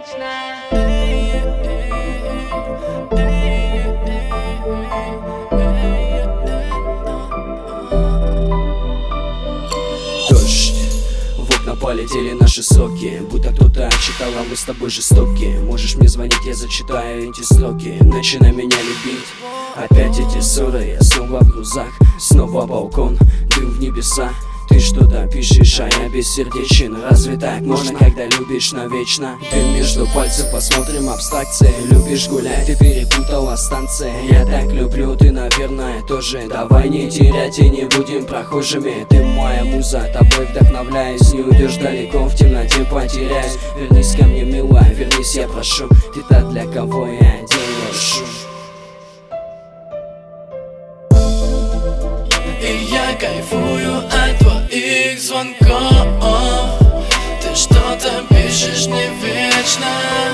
Дождь, в окна полетели наши соки, будто кто-то читал, а мы с тобой жестоки. Можешь мне звонить, я зачитаю эти строки. Начинай меня любить. Опять эти ссоры, я снова в грузах. Снова балкон, дым в небеса. Ты что-то пишешь, а я бессердечен. Разве так можно, когда любишь навечно? Ты между пальцев, посмотрим абстракции. Любишь гулять, ты перепутала станции. Я так люблю, ты, наверное, тоже. Давай не терять и не будем прохожими. Ты моя муза, тобой вдохновляюсь. Не уйдешь далеко, в темноте потеряюсь. Вернись ко мне, милая, вернись, я прошу. Ты та, для кого я делаю шум. И я кайфую от твоих звонков. Ты что-то пишешь не вечно.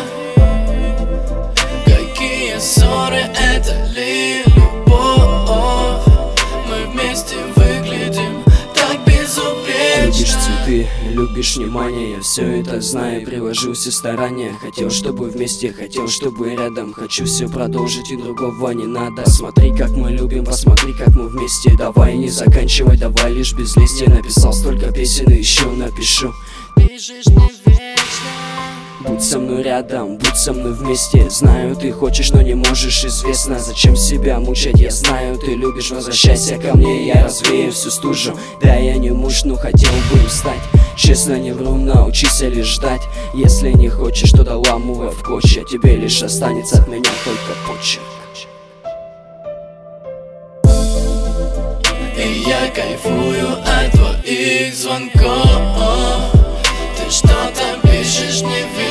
Какие ссоры, это ли любовь? Мы вместе выглядим так безупречно. Любишь цветы, любишь внимание. Я все это знаю, приложил все старания. Хотел, чтобы вместе, хотел, чтобы рядом. Хочу все продолжить, и другого не надо. Смотри, как мы любим, посмотри, как мы вместе. Давай не заканчивай, давай лишь без листья. Написал столько песен и еще напишу. Пишешь не вечно. Будь со мной рядом, будь со мной вместе. Знаю, ты хочешь, но не можешь, известно. Зачем себя мучать, я знаю, ты любишь. Возвращайся ко мне, я развею всю стужу. Да, я не муж, но хотел бы устать. Честно не вру, научись лишь ждать. Если не хочешь, то доламывай в клочья. Тебе лишь останется от меня только почерк. И я кайфую от твоих звонков. Ты что-то пишешь не вечно.